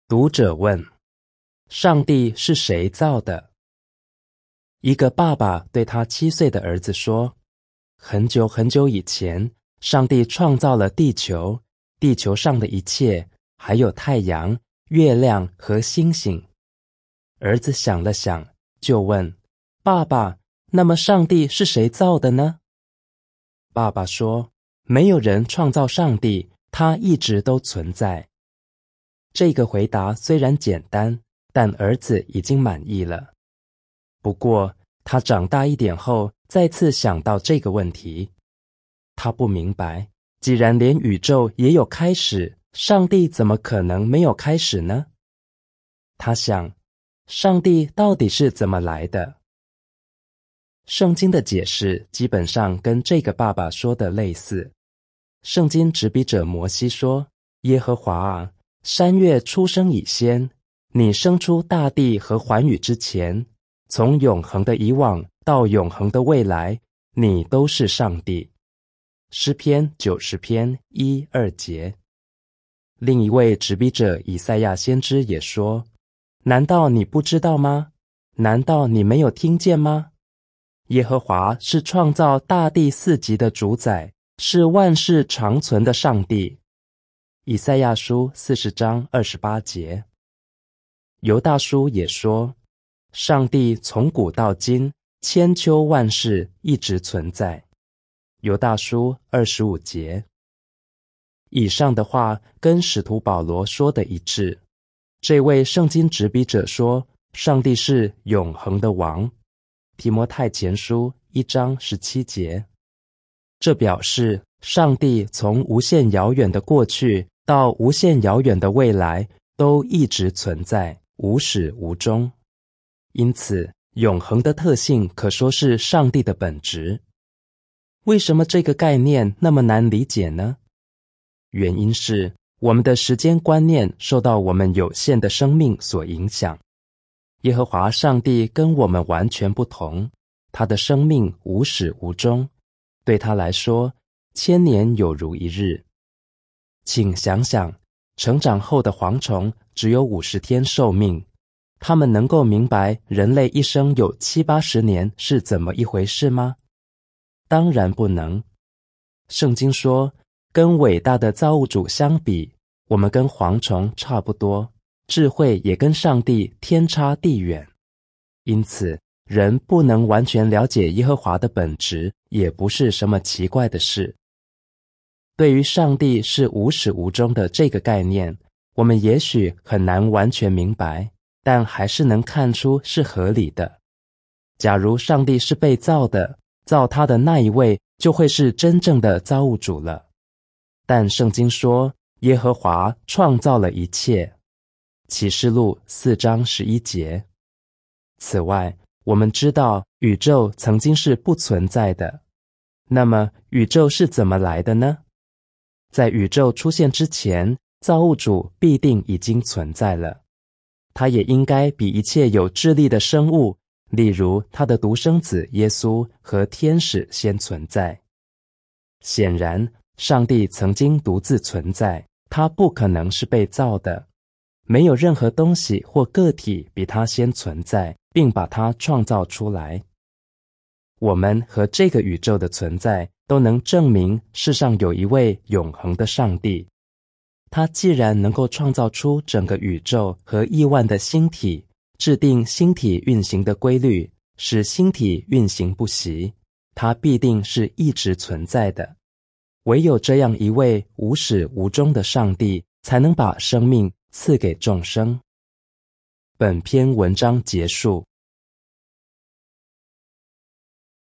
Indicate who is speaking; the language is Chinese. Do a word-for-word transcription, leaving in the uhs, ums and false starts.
Speaker 1: 读者问：上帝是谁造的？一个爸爸对他七岁的儿子说：很久很久以前，上帝创造了地球，地球上的一切，还有太阳、月亮和星星。儿子想了想，就问：爸爸，那么上帝是谁造的呢？爸爸说：没有人创造上帝，他一直都存在。这个回答虽然简单，但儿子已经满意了。不过，他长大一点后，再次想到这个问题。他不明白，既然连宇宙也有开始，上帝怎么可能没有开始呢？他想，上帝到底是怎么来的？圣经的解释基本上跟这个爸爸说的类似。圣经执笔者摩西说：耶和华啊，山岳出生以先，你生出大地和寰宇之前，从永恒的以往到永恒的未来，你都是上帝。诗篇九十篇一二节。另一位执笔者以赛亚先知也说：难道你不知道吗？难道你没有听见吗？耶和华是创造大地四极的主宰，是万世长存的上帝。以赛亚书四十章二十八节。犹大书也说：上帝从古到今，千秋万世一直存在。犹大书二十五节。以上的话跟使徒保罗说的一致。这位圣经执笔者说，上帝是永恒的王。提摩太前书一章十七节。这表示上帝从无限遥远的过去到无限遥远的未来，都一直存在，无始无终。因此，永恒的特性可说是上帝的本质。为什么这个概念那么难理解呢？原因是我们的时间观念受到我们有限的生命所影响。耶和华上帝跟我们完全不同，他的生命无始无终，对他来说，千年有如一日。请想想，成长后的蝗虫只有五十天寿命，他们能够明白人类一生有七八十年是怎么一回事吗？当然不能。圣经说，跟伟大的造物主相比，我们跟蝗虫差不多，智慧也跟上帝天差地远。因此，人不能完全了解耶和华的本质，也不是什么奇怪的事。对于上帝是无始无终的这个概念，我们也许很难完全明白，但还是能看出是合理的。假如上帝是被造的，造他的那一位就会是真正的造物主了。但圣经说，耶和华创造了一切。启示录四章十一节。此外，我们知道宇宙曾经是不存在的。那么，宇宙是怎么来的呢？在宇宙出现之前，造物主必定已经存在了。他也应该比一切有智力的生物，例如他的独生子耶稣和天使先存在。显然，上帝曾经独自存在，他不可能是被造的。没有任何东西或个体比他先存在，并把他创造出来。我们和这个宇宙的存在都能证明世上有一位永恒的上帝。他既然能够创造出整个宇宙和亿万的星体，制定星体运行的规律，使星体运行不息，他必定是一直存在的。唯有这样一位无始无终的上帝，才能把生命赐给众生。本篇文章结束。